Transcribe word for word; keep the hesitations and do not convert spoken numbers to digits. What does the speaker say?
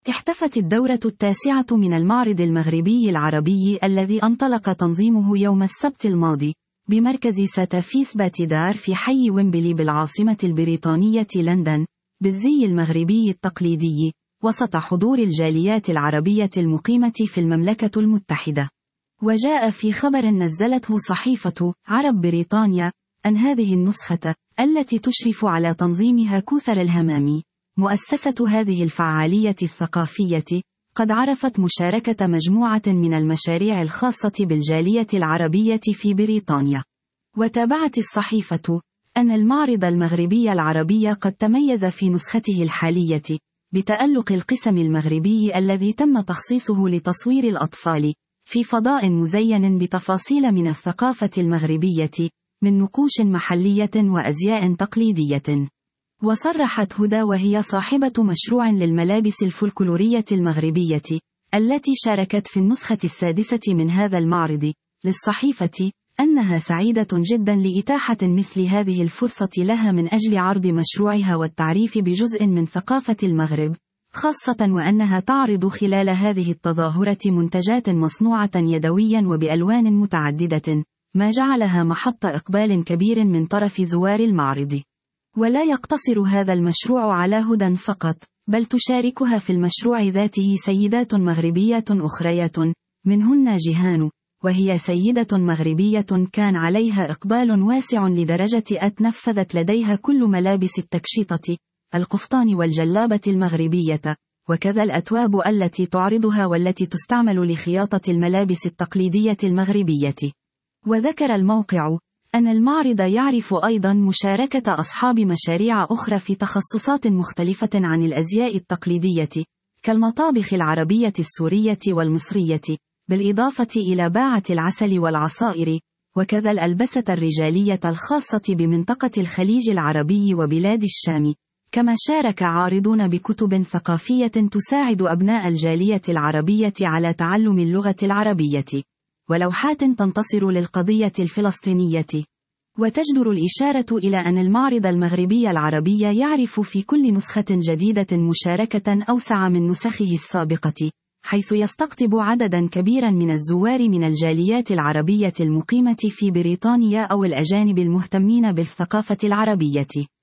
احتفت الدورة التاسعة من المعرض المغربي العربي الذي انطلق تنظيمه يوم السبت الماضي بمركز ساتافيس باتيدار في حي ويمبلي بالعاصمة البريطانية لندن بالزي المغربي التقليدي وسط حضور الجاليات العربية المقيمة في المملكة المتحدة. وجاء في خبر نزلته صحيفة عرب بريطانيا أن هذه النسخة التي تشرف على تنظيمها كوثر الهمامي مؤسسة هذه الفعالية الثقافية قد عرفت مشاركة مجموعة من المشاريع الخاصة بالجالية العربية في بريطانيا. وتابعت الصحيفة أن المعرض المغربي العربي قد تميز في نسخته الحالية بتألق القسم المغربي الذي تم تخصيصه لتصوير الأطفال في فضاء مزين بتفاصيل من الثقافة المغربية من نقوش محلية وأزياء تقليدية. وصرحت هدى وهي صاحبة مشروع للملابس الفولكلورية المغربية التي شاركت في النسخة السادسة من هذا المعرض للصحيفة أنها سعيدة جدا لإتاحة مثل هذه الفرصة لها من أجل عرض مشروعها والتعريف بجزء من ثقافة المغرب، خاصة وأنها تعرض خلال هذه التظاهرة منتجات مصنوعة يدويا وبألوان متعددة، ما جعلها محط إقبال كبير من طرف زوار المعرض. ولا يقتصر هذا المشروع على هدى فقط، بل تشاركها في المشروع ذاته سيدات مغربيات أخريات، منهن جيهان، وهي سيدة مغربية كان عليها إقبال واسع لدرجة أن نفذت لديها كل ملابس التكشيطة، القفطان والجلابة المغربية، وكذا الأتواب التي تعرضها والتي تستعمل لخياطة الملابس التقليدية المغربية. وذكر الموقع أن المعرض يعرف أيضا مشاركة أصحاب مشاريع أخرى في تخصصات مختلفة عن الأزياء التقليدية كالمطابخ العربية السورية والمصرية، بالإضافة إلى باعة العسل والعصائر، وكذا الألبسة الرجالية الخاصة بمنطقة الخليج العربي وبلاد الشام. كما شارك عارضون بكتب ثقافية تساعد أبناء الجالية العربية على تعلم اللغة العربية، ولوحات تنتصر للقضية الفلسطينية. وتجدر الإشارة إلى أن المعرض المغربي العربي يعرف في كل نسخة جديدة مشاركة أوسع من نسخه السابقة، حيث يستقطب عددا كبيرا من الزوار من الجاليات العربية المقيمة في بريطانيا أو الأجانب المهتمين بالثقافة العربية.